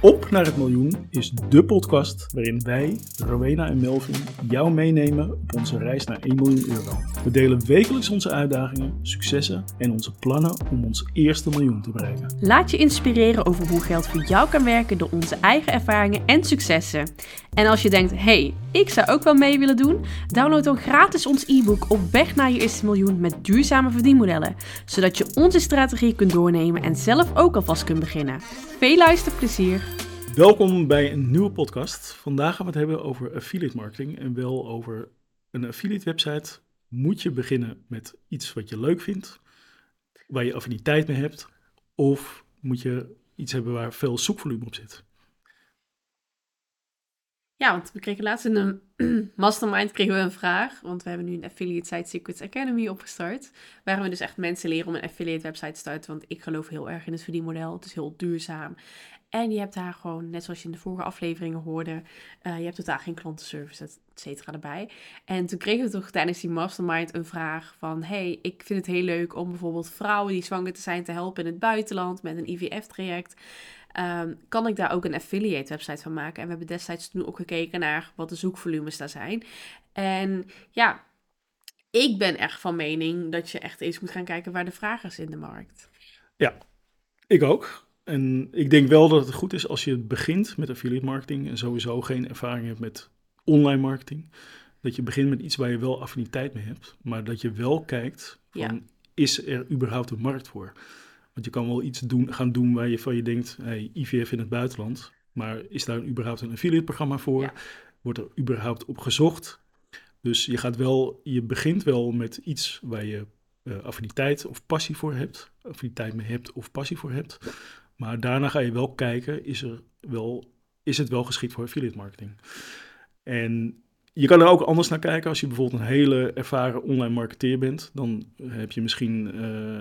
Op naar het miljoen is dé podcast waarin wij, Rowena en Melvin, jou meenemen op onze reis naar 1 miljoen euro. We delen wekelijks onze uitdagingen, successen en onze plannen om ons eerste miljoen te bereiken. Laat je inspireren over hoe geld voor jou kan werken door onze eigen ervaringen en successen. En als je denkt, hey, ik zou ook wel mee willen doen, download dan gratis ons e-book Op weg naar je eerste miljoen met duurzame verdienmodellen, zodat je onze strategie kunt doornemen en zelf ook alvast kunt beginnen. Veel luisterplezier! Welkom bij een nieuwe podcast. Vandaag gaan we het hebben over affiliate marketing en wel over een affiliate website. Moet je beginnen met iets wat je leuk vindt, waar je affiniteit mee hebt, of moet je iets hebben waar veel zoekvolume op zit? Ja, want we kregen laatst in een mastermind een vraag, want we hebben nu een Affiliate Site Secrets Academy opgestart, waarin we dus echt mensen leren om een affiliate website te starten, want ik geloof heel erg in het verdienmodel. Het is heel duurzaam. En je hebt daar gewoon, net zoals je in de vorige afleveringen hoorde, je hebt totaal geen klantenservice, et cetera erbij. En toen kregen we toch tijdens die mastermind een vraag van, hey, ik vind het heel leuk om bijvoorbeeld vrouwen die zwanger te zijn te helpen in het buitenland met een IVF-traject. Kan ik daar ook een affiliate website van maken? En we hebben destijds toen ook gekeken naar wat de zoekvolumes daar zijn. En ja, ik ben echt van mening dat je echt eens moet gaan kijken waar de vraag is in de markt. Ja, ik ook. En ik denk wel dat het goed is als je begint met affiliate marketing en sowieso geen ervaring hebt met online marketing. Dat je begint met iets waar je wel affiniteit mee hebt, maar dat je wel kijkt van, is er überhaupt een markt voor? Want je kan wel iets gaan doen waar je van je denkt, hey, IVF in het buitenland, maar is daar überhaupt een affiliate programma voor? Ja. Wordt er überhaupt op gezocht? Dus je begint wel met iets waar je affiniteit of passie voor hebt, affiniteit mee hebt of passie voor hebt. Maar daarna ga je wel kijken, is het wel geschikt voor affiliate marketing? En je kan er ook anders naar kijken. Als je bijvoorbeeld een hele ervaren online marketeer bent, dan heb je misschien,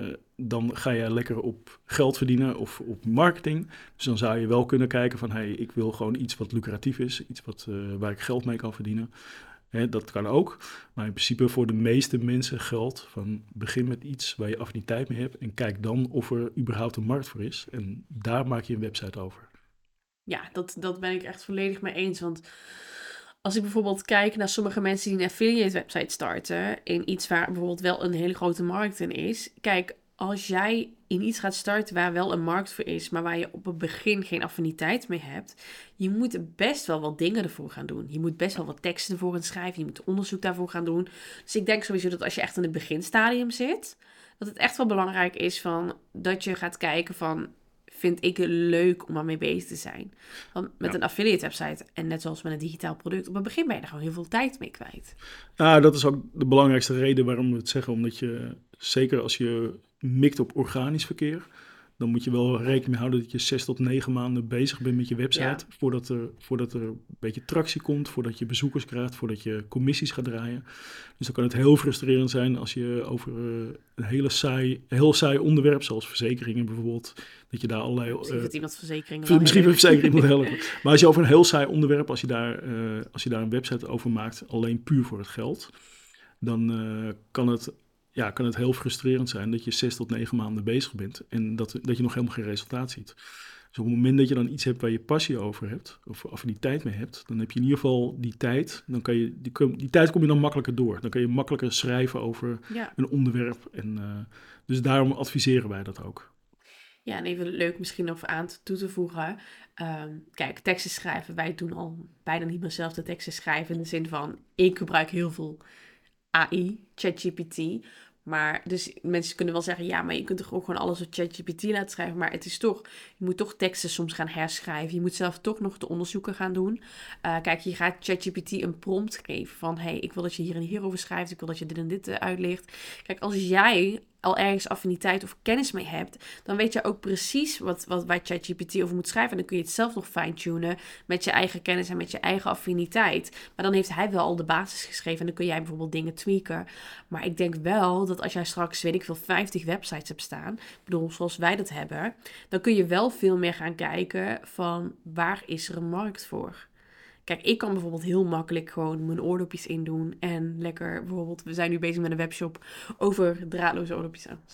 dan ga je lekker op geld verdienen of op marketing. Dus dan zou je wel kunnen kijken van, hey, ik wil gewoon iets wat lucratief is, iets waar ik geld mee kan verdienen. Dat kan ook, maar in principe voor de meeste mensen geldt van begin met iets waar je affiniteit mee hebt en kijk dan of er überhaupt een markt voor is en daar maak je een website over. Ja, dat ben ik echt volledig mee eens, want als ik bijvoorbeeld kijk naar sommige mensen die een affiliate website starten in iets waar bijvoorbeeld wel een hele grote markt in is, kijk, als jij in iets gaat starten waar wel een markt voor is, maar waar je op het begin geen affiniteit mee hebt, je moet best wel wat dingen ervoor gaan doen. Je moet best wel wat teksten ervoor gaan schrijven, je moet onderzoek daarvoor gaan doen. Dus ik denk sowieso dat als je echt in het beginstadium zit, dat het echt wel belangrijk is dat je gaat kijken van, vind ik het leuk om daarmee bezig te zijn. Want met een affiliate website en net zoals met een digitaal product, op het begin ben je er gewoon heel veel tijd mee kwijt. Ja, dat is ook de belangrijkste reden waarom we het zeggen. Omdat je, zeker als je mikt op organisch verkeer, dan moet je wel rekening mee houden dat je 6 tot 9 maanden bezig bent met je website. Ja. Voordat er een beetje tractie komt, voordat je bezoekers krijgt, voordat je commissies gaat draaien. Dus dan kan het heel frustrerend zijn als je over een heel saai onderwerp, zoals verzekeringen bijvoorbeeld, dat je daar allerlei... Misschien dat iemand verzekeringen Misschien een verzekering moet helpen. Maar als je over een heel saai onderwerp, als je daar een website over maakt, alleen puur voor het geld, dan kan het heel frustrerend zijn dat je 6 tot 9 maanden bezig bent en dat je nog helemaal geen resultaat ziet. Dus op het moment dat je dan iets hebt waar je passie over hebt, of affiniteit mee hebt, dan heb je in ieder geval die tijd. Dan kan je, die tijd kom je dan makkelijker door. Dan kan je makkelijker schrijven over een onderwerp. En, dus daarom adviseren wij dat ook. Ja, en even leuk misschien nog aan toe te voegen. Kijk, teksten schrijven. Wij doen al bijna niet meer zelf de teksten schrijven in de zin van, ik gebruik heel veel AI, ChatGPT. Maar dus mensen kunnen wel zeggen, ja, maar je kunt toch ook gewoon alles op ChatGPT laten schrijven. Maar het is toch, je moet toch teksten soms gaan herschrijven. Je moet zelf toch nog de onderzoeken gaan doen. Kijk, je gaat ChatGPT een prompt geven van, hey, ik wil dat je hier en hier over schrijft. Ik wil dat je dit en dit uitlicht. Kijk, als jij al ergens affiniteit of kennis mee hebt, dan weet je ook precies waar ChatGPT over moet schrijven. En dan kun je het zelf nog fine-tunen met je eigen kennis en met je eigen affiniteit. Maar dan heeft hij wel al de basis geschreven en dan kun jij bijvoorbeeld dingen tweaken. Maar ik denk wel dat als jij straks, 50 websites hebt staan, ik bedoel, zoals wij dat hebben, dan kun je wel veel meer gaan kijken van, waar is er een markt voor? Kijk, ik kan bijvoorbeeld heel makkelijk gewoon mijn oordopjes indoen en lekker bijvoorbeeld, we zijn nu bezig met een webshop over draadloze oordopjes. Je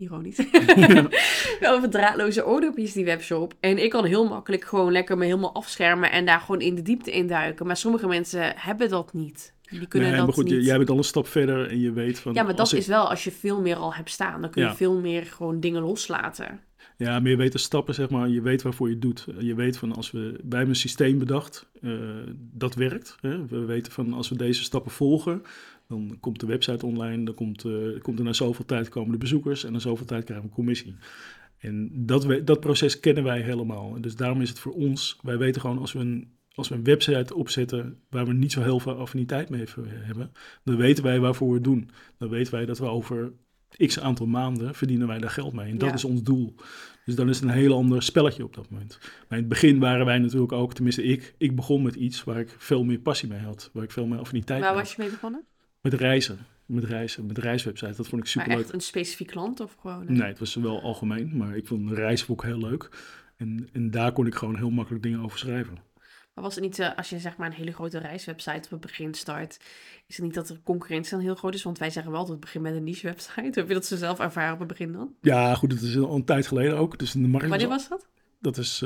ironisch. Over draadloze oordopjes, die webshop. En ik kan heel makkelijk gewoon lekker me helemaal afschermen en daar gewoon in de diepte induiken. Maar sommige mensen hebben dat niet. Die kunnen Nee, dat maar goed, niet. jij bent al een stap verder en je weet van... Ja, maar dat is wel als je veel meer al hebt staan. Dan kun je Ja. veel meer gewoon dingen loslaten. Ja, maar je weet de stappen, zeg maar. Je weet waarvoor je het doet. Je weet van wij hebben een systeem bedacht, dat werkt. Hè? We weten van als we deze stappen volgen, dan komt de website online, dan komt er na zoveel tijd komen de bezoekers en na zoveel tijd krijgen we een commissie. En dat proces kennen wij helemaal. Dus daarom is het voor ons, wij weten gewoon als we een website opzetten waar we niet zo heel veel affiniteit mee hebben, dan weten wij waarvoor we het doen. Dan weten wij dat we over x aantal maanden verdienen wij daar geld mee. En dat is ons doel. Dus dan is het een heel ander spelletje op dat moment. Maar in het begin waren wij natuurlijk ook, tenminste ik begon met iets waar ik veel meer passie mee had. Waar ik veel meer affiniteit mee had. Waar was je mee begonnen? Met reizen. Met reiswebsites. Dat vond ik super leuk. Maar echt een specifiek land of gewoon? Nee, het was wel algemeen. Maar ik vond reizen ook heel leuk. En daar kon ik gewoon heel makkelijk dingen over schrijven. Maar was het niet, als je zeg maar een hele grote reiswebsite op het begin start, is het niet dat de concurrentie dan heel groot is? Want wij zeggen wel dat het begint met een niche website. Heb je dat zo zelf ervaren op het begin dan? Ja, goed, dat is al een tijd geleden ook. Dus in de markt Wanneer was dat? Dat is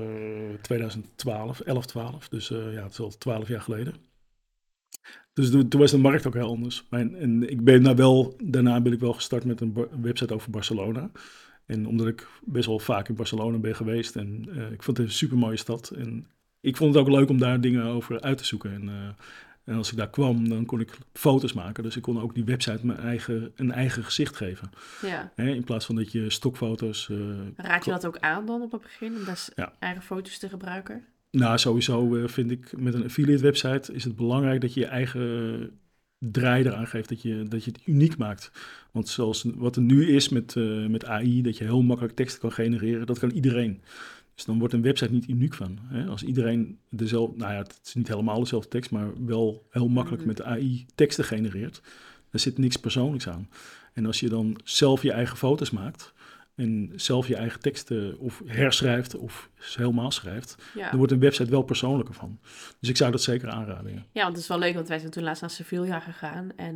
2012, 11, 12. Dus het is al 12 jaar geleden. Dus toen was de markt ook heel anders. En daarna ben ik wel gestart met een website over Barcelona. En omdat ik best wel vaak in Barcelona ben geweest en ik vond het een super mooie stad. En ik vond het ook leuk om daar dingen over uit te zoeken. En als ik daar kwam, dan kon ik foto's maken. Dus ik kon ook die website een eigen gezicht geven. Ja. In plaats van dat je stokfoto's... Raad je dat ook aan dan op het begin, om daar eigen foto's te gebruiken? Nou, sowieso vind ik met een affiliate website is het belangrijk dat je je eigen draai eraan geeft, dat je het uniek maakt. Want zoals wat er nu is met AI, dat je heel makkelijk teksten kan genereren, dat kan iedereen. Dus dan wordt een website niet uniek van. Hè? Als iedereen dezelfde, nou ja, het is niet helemaal dezelfde tekst, maar wel heel makkelijk met AI teksten genereert, daar zit niks persoonlijks aan. En als je dan zelf je eigen foto's maakt en zelf je eigen teksten of herschrijft of helemaal schrijft, dan wordt een website wel persoonlijker van. Dus ik zou dat zeker aanraden. Ja, want het is wel leuk, want wij zijn toen laatst naar Sevilla gegaan en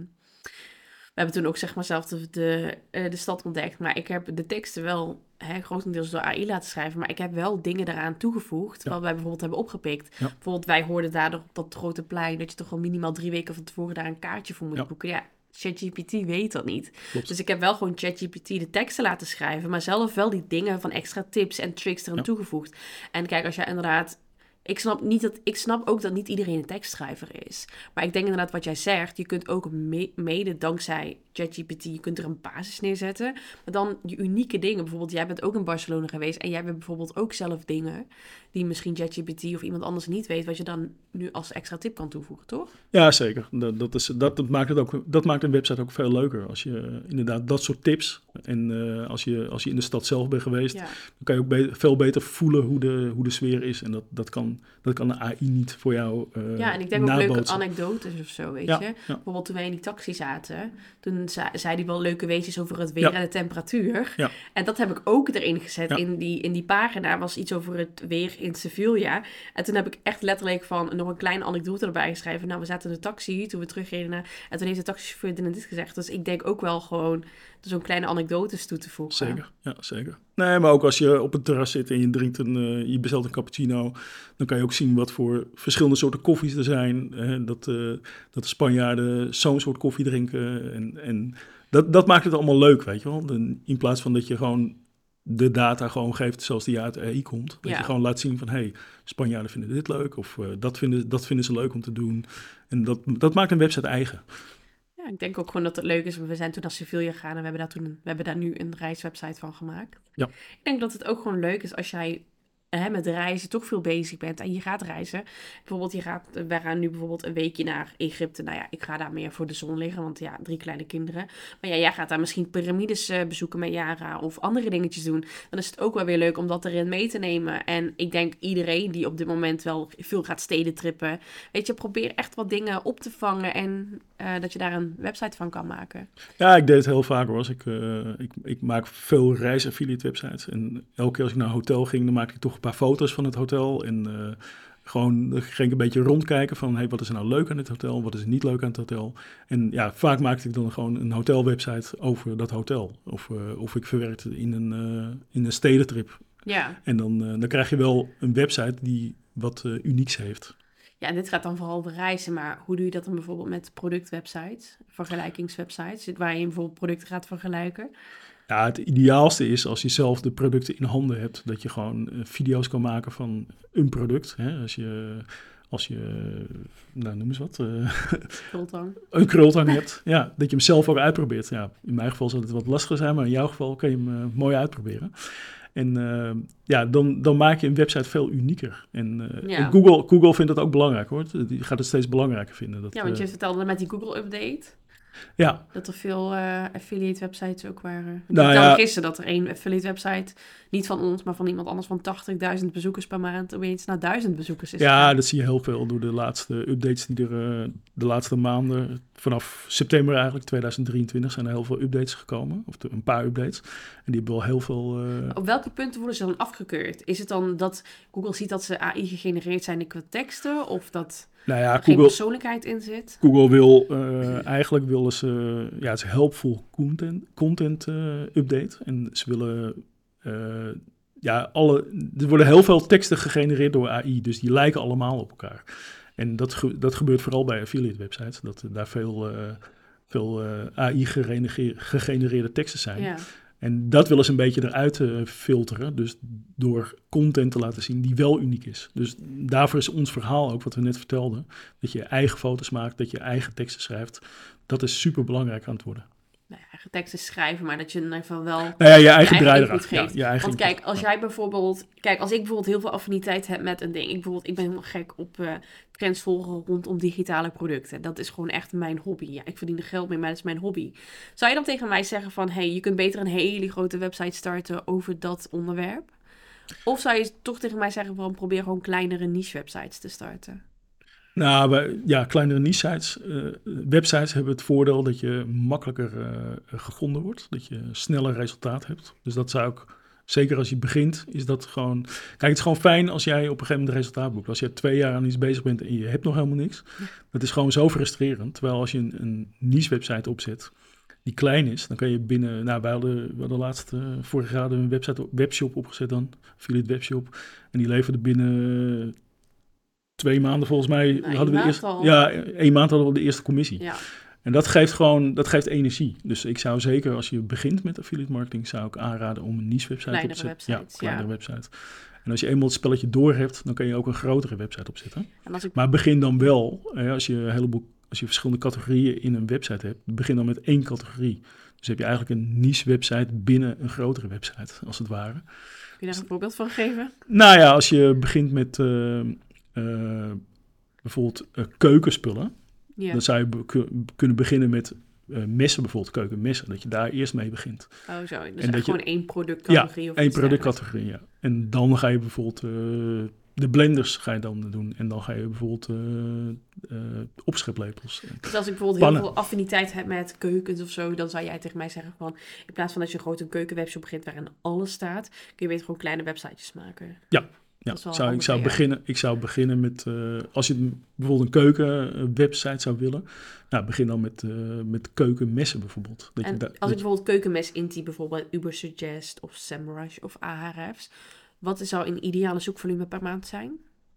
we hebben toen ook zeg maar zelf de stad ontdekt. Maar ik heb de teksten wel grotendeels door AI laten schrijven, maar ik heb wel dingen eraan toegevoegd, wat wij bijvoorbeeld hebben opgepikt. Ja. Bijvoorbeeld wij hoorden daardoor op dat grote plein dat je toch al minimaal 3 weken van tevoren daar een kaartje voor moet boeken. Ja, ChatGPT weet dat niet. Klopt. Dus ik heb wel gewoon ChatGPT de teksten laten schrijven, maar zelf wel die dingen van extra tips en tricks eraan toegevoegd. En kijk, als jij inderdaad... Ik snap ook dat niet iedereen een tekstschrijver is. Maar ik denk inderdaad wat jij zegt, je kunt ook mede dankzij ChatGPT, je kunt er een basis neerzetten. Maar dan je unieke dingen. Bijvoorbeeld, jij bent ook in Barcelona geweest en jij hebt bijvoorbeeld ook zelf dingen die misschien ChatGPT of iemand anders niet weet, wat je dan nu als extra tip kan toevoegen, toch? Ja, zeker. Dat maakt een website ook veel leuker. Als je inderdaad dat soort tips en als je in de stad zelf bent geweest, dan kan je ook veel beter voelen hoe de sfeer is. En dat kan de AI niet voor jou ja, en ik denk ook leuke anekdotes of zo, weet je. Ja. Bijvoorbeeld toen wij in die taxi zaten, toen zei hij wel leuke weetjes over het weer en de temperatuur. Ja. En dat heb ik ook erin gezet. Ja. In die pagina was iets over het weer in Sevilla. En toen heb ik echt letterlijk nog een kleine anekdote erbij geschreven. Nou, we zaten in de taxi toen we terugreden en toen heeft de taxichauffeur dit en dit gezegd. Dus ik denk ook wel gewoon zo'n kleine anekdotes toe te voegen. Zeker, ja, zeker. Nee, maar ook als je op een terras zit en je bestelt een cappuccino, dan kan je ook zien wat voor verschillende soorten koffies er zijn. Dat de Spanjaarden zo'n soort koffie drinken. En dat maakt het allemaal leuk, weet je wel. In plaats van dat je gewoon de data gewoon geeft zoals die uit AI komt. Dat je gewoon laat zien van, hey, Spanjaarden vinden dit leuk of dat vinden ze leuk om te doen. En dat maakt een website eigen. Ja, ik denk ook gewoon dat het leuk is. We zijn toen naar Sevilla gegaan en we hebben daar nu een reiswebsite van gemaakt. Ja. Ik denk dat het ook gewoon leuk is als jij met reizen toch veel bezig bent en je gaat reizen. Bijvoorbeeld, wij gaan nu bijvoorbeeld een weekje naar Egypte. Nou ja, ik ga daar meer voor de zon liggen, want 3 kleine kinderen. Maar ja, jij gaat daar misschien piramides bezoeken met Yara of andere dingetjes doen. Dan is het ook wel weer leuk om dat erin mee te nemen. En ik denk iedereen die op dit moment wel veel gaat stedentrippen, weet je, probeer echt wat dingen op te vangen en dat je daar een website van kan maken. Ja, ik deed het heel vaak hoor. Ik maak veel reis-affiliate websites. En elke keer als ik naar een hotel ging, dan maakte ik toch een paar foto's van het hotel. En Gewoon ging ik een beetje rondkijken van, hey, wat is er nou leuk aan het hotel? Wat is er niet leuk aan het hotel? En ja, vaak maakte ik dan gewoon een hotelwebsite over dat hotel. Of ik verwerkte in een stedentrip. Ja. En dan krijg je wel een website die wat unieks heeft. Ja, en dit gaat dan vooral over reizen, maar hoe doe je dat dan bijvoorbeeld met productwebsites, vergelijkingswebsites, waar je bijvoorbeeld producten gaat vergelijken? Ja, het ideaalste is als je zelf de producten in handen hebt, dat je gewoon video's kan maken van een product. Hè? Als je nou noem eens wat, Krultang. een krultang hebt, ja, dat je hem zelf ook uitprobeert. Ja, in mijn geval zal het wat lastiger zijn, maar in jouw geval kun je hem mooi uitproberen. En ja, dan maak je een website veel unieker. En Ja. Google vindt dat ook belangrijk, hoor. Die gaat het steeds belangrijker vinden. Dat, Ja, want je vertelde met die Google-update ja, dat er veel affiliate websites ook waren. Ik Nou vertelde ja. gisteren dat er één affiliate website, niet van ons, maar van iemand anders, van 80.000 bezoekers per maand opeens naar 1000 bezoekers is ja, gegaan. dat zie je heel veel door de laatste updates die er de laatste maanden, vanaf september eigenlijk, 2023, zijn er heel veel updates gekomen. Of een paar updates. En die hebben wel heel veel... Op welke punten worden ze dan afgekeurd? Is het dan dat Google ziet dat ze AI gegenereerd zijn qua teksten, of dat nou ja, er geen Google, persoonlijkheid in zit? Google wil, eigenlijk willen ze, ja, het is helpful content update. En ze willen, ja, er worden heel veel teksten gegenereerd door AI, dus die lijken allemaal op elkaar. En dat gebeurt vooral bij affiliate websites, dat daar veel AI gegenereerde teksten zijn. Ja. En dat willen ze een beetje eruit filteren. Dus door content te laten zien die wel uniek is. Dus daarvoor is ons verhaal ook, wat we net vertelden. Dat je eigen foto's maakt, dat je eigen teksten schrijft. Dat is super belangrijk aan het worden. Nou ja, eigen teksten schrijven, maar dat je in ieder geval wel Nou ja, je eigen draai input erachter. Ja, geeft. je eigen Want input. kijk, als jij bijvoorbeeld... Kijk, als ik bijvoorbeeld heel veel affiniteit heb met een ding. Ik ben helemaal gek op trends volgen rondom digitale producten. Dat is gewoon echt mijn hobby. Ja, ik verdien er geld mee, maar dat is mijn hobby. Zou je dan tegen mij zeggen van... Hey, je kunt beter een hele grote website starten over dat onderwerp? Of zou je toch tegen mij zeggen van... Probeer gewoon kleinere niche websites te starten? Nou, ja, kleinere niche-sites. Websites hebben het voordeel dat je makkelijker gevonden wordt. Dat je sneller resultaat hebt. Dus dat zou ik, zeker als je begint, is dat gewoon... Kijk, het is gewoon fijn als jij op een gegeven moment resultaat boekt. Als je 2 jaar aan iets bezig bent en je hebt nog helemaal niks. Dat is gewoon zo frustrerend. Terwijl als je een niche-website opzet die klein is, dan kan je binnen... Nou, we hadden laatst, vorig jaar een webshop opgezet dan. Affiliate webshop. En die leverde binnen... 2 maanden volgens mij Nou, hadden we maand eerst. al. Ja, 1 maand hadden we de eerste commissie. Ja. En dat geeft energie. Dus ik zou zeker, als je begint met affiliate marketing, zou ik aanraden om een niche website op te Kleinere zetten. websites, Kleinere ja. website. En als je eenmaal het spelletje door hebt, dan kan je ook een grotere website opzetten. En als ik... Maar begin dan wel, als je verschillende categorieën in een website hebt, begin dan met 1 categorie. Dus heb je eigenlijk een niche website binnen een grotere website, als het ware. Kun je daar een voorbeeld van geven? Nou ja, als je begint met bijvoorbeeld keukenspullen, Ja. dan zou je kunnen beginnen met messen, bijvoorbeeld keukenmessen, dat je daar eerst mee begint. Oh, zo. Dus En echt dat je- gewoon één productcategorie of Eén iets dergelijks. productcategorie, ja. En dan ga je bijvoorbeeld de blenders ga je dan doen. En dan ga je bijvoorbeeld opscheplepels. Dus als ik bijvoorbeeld Pannen. heel veel affiniteit heb met keukens of zo, dan zou jij tegen mij zeggen van, in plaats van dat je groot een keukenwebshop begint waarin alles staat, kun je beter gewoon kleine websitejes maken. Ja, Dat is wel ik handig, ja. zou beginnen met, als je bijvoorbeeld een keukenwebsite zou willen, nou, begin dan met keukenmessen bijvoorbeeld. Dat je En daar- als dat ik je- bijvoorbeeld keukenmes intype, bijvoorbeeld bij Ubersuggest of SEMrush of Ahrefs, wat zou een ideale zoekvolume per maand zijn?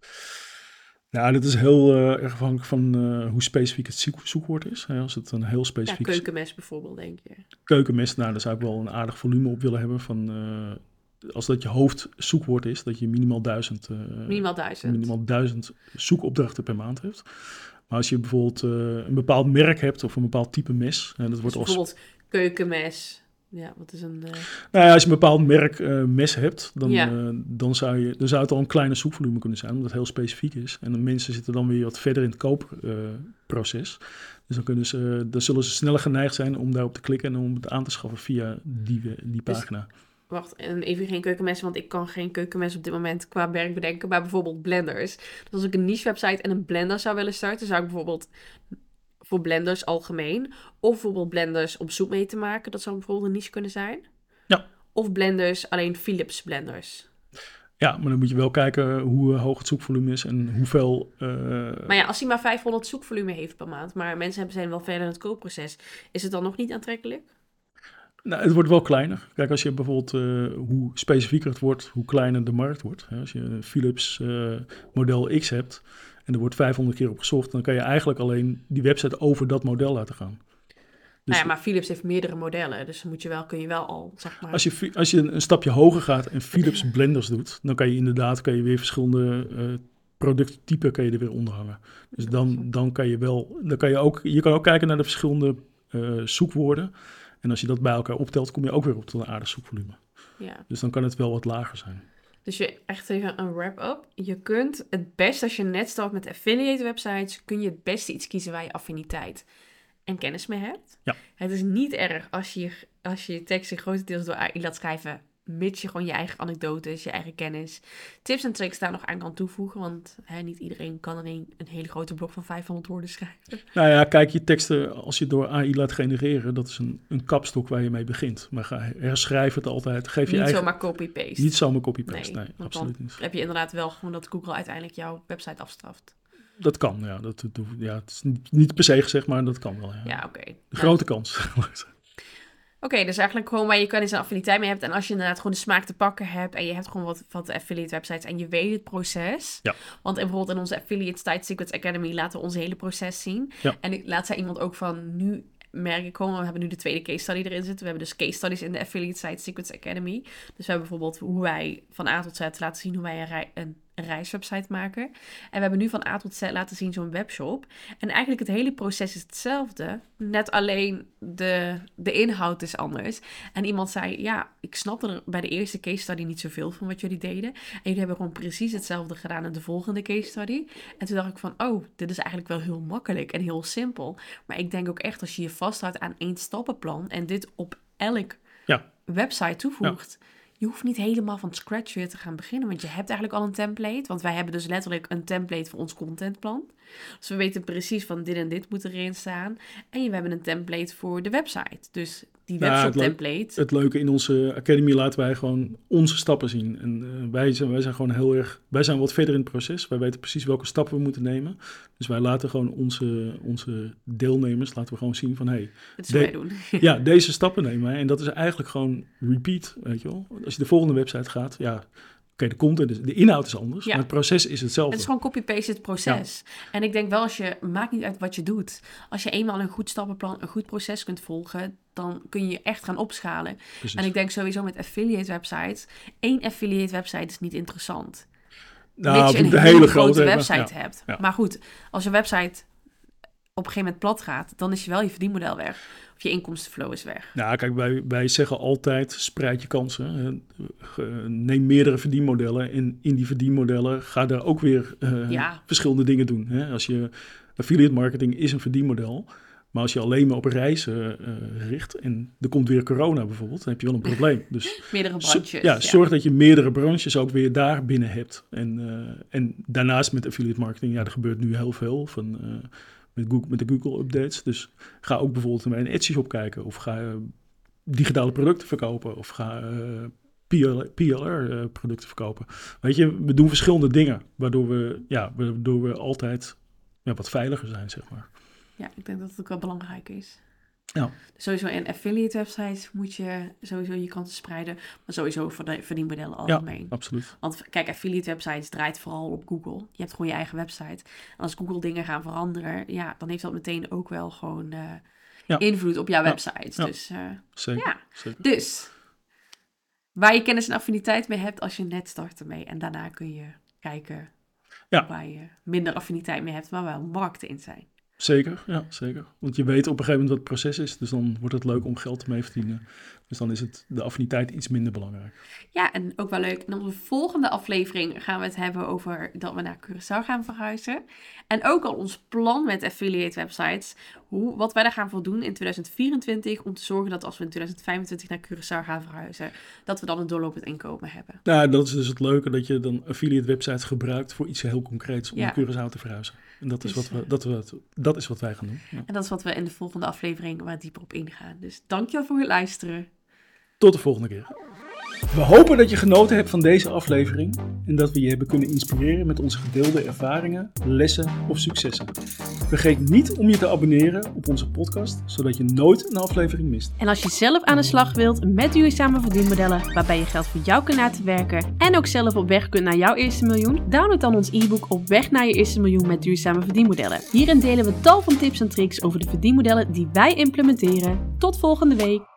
Nou, dit is heel erg afhankelijk van hoe specifiek het zoekwoord is. Hè, als het een heel Ja, specifiek keukenmes bijvoorbeeld, denk je. keukenmes, nou, daar zou ik wel een aardig volume op willen hebben. Als dat je hoofdzoekwoord is, dat je minimaal 1000 Minimaal 1000. zoekopdrachten per maand hebt. Maar als je bijvoorbeeld een bepaald merk hebt of een bepaald type mes, en dat Dus wordt als bijvoorbeeld keukenmes. Ja, wat is een... nou ja, als je een bepaald merk mes hebt, dan, Ja. dan zou het al een kleine zoekvolume kunnen zijn, omdat het heel specifiek is. En de mensen zitten dan weer wat verder in het koopproces. Dus dan zullen ze sneller geneigd zijn om daarop te klikken en om het aan te schaffen via die Dus- pagina. Wacht, en even geen keukenmes, want ik kan geen keukenmes op dit moment qua werk bedenken, maar bijvoorbeeld blenders. Dus als ik een niche website en een blender zou willen starten, zou ik bijvoorbeeld voor blenders algemeen, of bijvoorbeeld blenders om soep mee te maken, dat zou bijvoorbeeld een niche kunnen zijn. Ja. Of blenders, alleen Philips blenders. Ja, maar dan moet je wel kijken hoe hoog het zoekvolume is en hoeveel... Maar ja, als hij maar 500 zoekvolume heeft per maand, maar mensen zijn wel verder in het koopproces, is het dan nog niet aantrekkelijk? Nou, het wordt wel kleiner. Kijk, als je bijvoorbeeld hoe specifieker het wordt, hoe kleiner de markt wordt. Hè? Als je een Philips model X hebt en er wordt 500 keer op gezocht, dan kan je eigenlijk alleen die website over dat model laten gaan. Dus Nou ja, maar Philips heeft meerdere modellen, dus kun je wel al, zeg maar... als je een stapje hoger gaat en Philips blenders doet, dan kan je weer verschillende producttypen kan je er weer onder hangen. Dus dan kan je wel, je kan ook kijken naar de verschillende zoekwoorden. En als je dat bij elkaar optelt, kom je ook weer op tot een aardig zoekvolume. Ja. Dus dan kan het wel wat lager zijn. Dus echt even een wrap-up. Je kunt het best, als je net start met affiliate websites, kun je het beste iets kiezen waar je affiniteit en kennis mee hebt. Ja. Het is niet erg als je teksten grotendeels door AI laat schrijven, mits je gewoon je eigen anekdotes, je eigen kennis, tips en tricks daar nog aan kan toevoegen. Want niet iedereen kan alleen een hele grote blog van 500 woorden schrijven. Nou ja, kijk, je teksten, als je door AI laat genereren, dat is een kapstok waar je mee begint. Maar herschrijf het altijd. Geef je Niet eigen... zomaar copy-paste. Niet zomaar copy-paste, nee want absoluut dan niet. heb je inderdaad wel gewoon dat Google uiteindelijk jouw website afstraft. Dat kan, ja. Het is niet per se gezegd, maar dat kan wel. Ja, Ja, oké. De grote kans. Oké, dus eigenlijk gewoon waar je kennis en affiniteit mee hebt. En als je inderdaad gewoon de smaak te pakken hebt en je hebt gewoon wat affiliate websites en je weet het proces. Ja. Want bijvoorbeeld in onze Affiliate Site Secrets Academy laten we ons hele proces zien. Ja. En ik laat zei iemand ook van, nu merk ik gewoon, we hebben nu de tweede case study erin zitten. We hebben dus case studies in de Affiliate Site Secrets Academy. Dus we hebben bijvoorbeeld hoe wij van A tot Z laten zien hoe wij een reiswebsite maken. En we hebben nu van A tot Z laten zien zo'n webshop. En eigenlijk het hele proces is hetzelfde. Net alleen de inhoud is anders. En iemand zei, ja, ik snapte er bij de eerste case study niet zoveel van wat jullie deden. En jullie hebben gewoon precies hetzelfde gedaan in de volgende case study. En toen dacht ik van, oh, dit is eigenlijk wel heel makkelijk en heel simpel. Maar ik denk ook echt, als je je vasthoudt aan 1 stappenplan en dit op elk website toevoegt... Ja. Je hoeft niet helemaal van scratch weer te gaan beginnen, want je hebt eigenlijk al een template. Want wij hebben dus letterlijk een template voor ons contentplan. Dus we weten precies van dit en dit moet erin staan. En we hebben een template voor de website. Dus die webshop template. Het leuke in onze academy laten wij gewoon onze stappen zien. En wij zijn gewoon heel erg... Wij zijn wat verder in het proces. Wij weten precies welke stappen we moeten nemen. Dus wij laten gewoon onze deelnemers gewoon zien van... Hey, dat is wat wij doen. Ja, deze stappen nemen wij. En dat is eigenlijk gewoon repeat, weet je wel. Als je de volgende website gaat, ja... Oké, de content, de inhoud is anders, maar het proces is hetzelfde. Het is gewoon copy-paste het proces. Ja. En ik denk wel, maakt niet uit wat je doet. Als je eenmaal een goed stappenplan, een goed proces kunt volgen, dan kun je echt gaan opschalen. Precies. En ik denk sowieso met affiliate websites, 1 affiliate website is niet interessant. Nou, mits je een hele grote website hebt. Ja. Maar goed, als je website op een gegeven moment plat gaat, dan is wel je verdienmodel weg. Of je inkomstenflow is weg. Nou, kijk, wij zeggen altijd, spreid je kansen. Neem meerdere verdienmodellen. En in die verdienmodellen ga daar ook weer verschillende dingen doen. Hè? Als je affiliate marketing is een verdienmodel. Maar als je alleen maar op reizen richt en er komt weer corona bijvoorbeeld, dan heb je wel een probleem. Dus meerdere branches. Zorg dat je meerdere branches ook weer daar binnen hebt. En daarnaast met affiliate marketing, er gebeurt nu heel veel met de Google updates. Dus ga ook bijvoorbeeld bij een Etsy shop kijken. Of ga digitale producten verkopen. Of ga PLR producten verkopen. Weet je, we doen verschillende dingen. Waardoor we altijd wat veiliger zijn, zeg maar. Ja, ik denk dat het ook wel belangrijk is. Ja. Sowieso in affiliate websites moet je sowieso je kansen spreiden. Maar sowieso voor de verdienmodellen algemeen. Ja, absoluut. Want kijk, affiliate websites draait vooral op Google. Je hebt gewoon je eigen website. En als Google dingen gaan veranderen, dan heeft dat meteen ook wel gewoon invloed op jouw website. Ja. Dus, zeker. Dus, waar je kennis en affiniteit mee hebt als je net start ermee. En daarna kun je kijken waar je minder affiniteit mee hebt, maar wel markten in zijn. Zeker, ja, zeker. Want je weet op een gegeven moment wat het proces is. Dus dan wordt het leuk om geld mee te verdienen. Dus dan is de affiniteit iets minder belangrijk. Ja, en ook wel leuk. In onze volgende aflevering gaan we het hebben over dat we naar Curaçao gaan verhuizen. En ook al ons plan met affiliate websites. Wat wij daar gaan voor doen in 2024. Om te zorgen dat als we in 2025 naar Curaçao gaan verhuizen. Dat we dan een doorlopend inkomen hebben. Nou, dat is dus het leuke dat je dan affiliate websites gebruikt voor iets heel concreets om naar Curaçao te verhuizen. En dat is, dat is wat wij gaan doen. Ja. En dat is wat we in de volgende aflevering waar dieper op ingaan. Dus dankjewel voor het luisteren. Tot de volgende keer. We hopen dat je genoten hebt van deze aflevering en dat we je hebben kunnen inspireren met onze gedeelde ervaringen, lessen of successen. Vergeet niet om je te abonneren op onze podcast, zodat je nooit een aflevering mist. En als je zelf aan de slag wilt met duurzame verdienmodellen, waarbij je geld voor jou kunt laten werken en ook zelf op weg kunt naar jouw eerste miljoen, download dan ons e-book Op weg naar je eerste miljoen met duurzame verdienmodellen. Hierin delen we tal van tips en tricks over de verdienmodellen die wij implementeren. Tot volgende week!